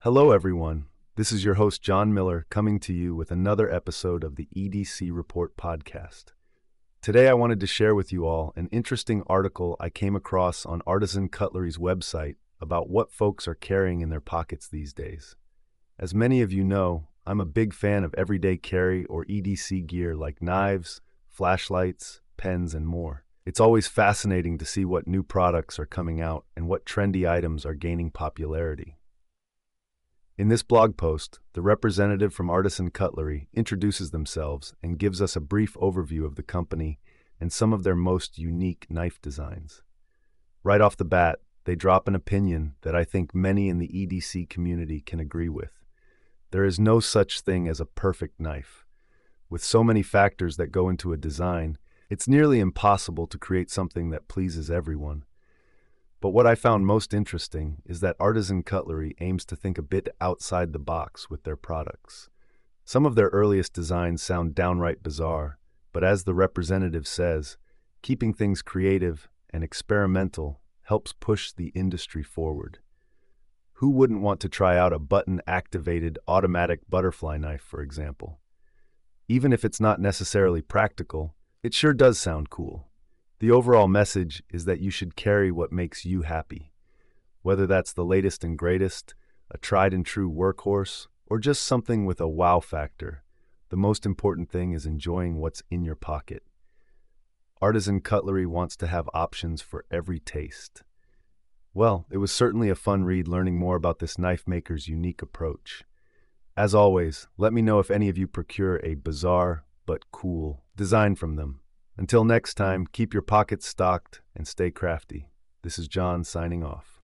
Hello, everyone. This is your host, John Miller, coming to you with another episode of the EDC Report podcast. Today, I wanted to share with you all an interesting article I came across on Artisan Cutlery's website about what folks are carrying in their pockets these days. As many of you know, I'm a big fan of everyday carry or EDC gear like knives, flashlights, pens, and more. It's always fascinating to see what new products are coming out and what trendy items are gaining popularity. In this blog post, the representative from Artisan Cutlery introduces themselves and gives us a brief overview of the company and some of their most unique knife designs. Right off the bat, they drop an opinion that I think many in the EDC community can agree with. There is no such thing as a perfect knife. With so many factors that go into a design, it's nearly impossible to create something that pleases everyone. But what I found most interesting is that Artisan Cutlery aims to think a bit outside the box with their products. Some of their earliest designs sound downright bizarre, but as the representative says, keeping things creative and experimental helps push the industry forward. Who wouldn't want to try out a button-activated automatic butterfly knife, for example? Even if it's not necessarily practical, it sure does sound cool. The overall message is that you should carry what makes you happy. Whether that's the latest and greatest, a tried-and-true workhorse, or just something with a wow factor, the most important thing is enjoying what's in your pocket. Artisan Cutlery wants to have options for every taste. Well, it was certainly a fun read learning more about this knife maker's unique approach. As always, let me know if any of you procure a bizarre but cool design from them. Until next time, keep your pockets stocked and stay crafty. This is John signing off.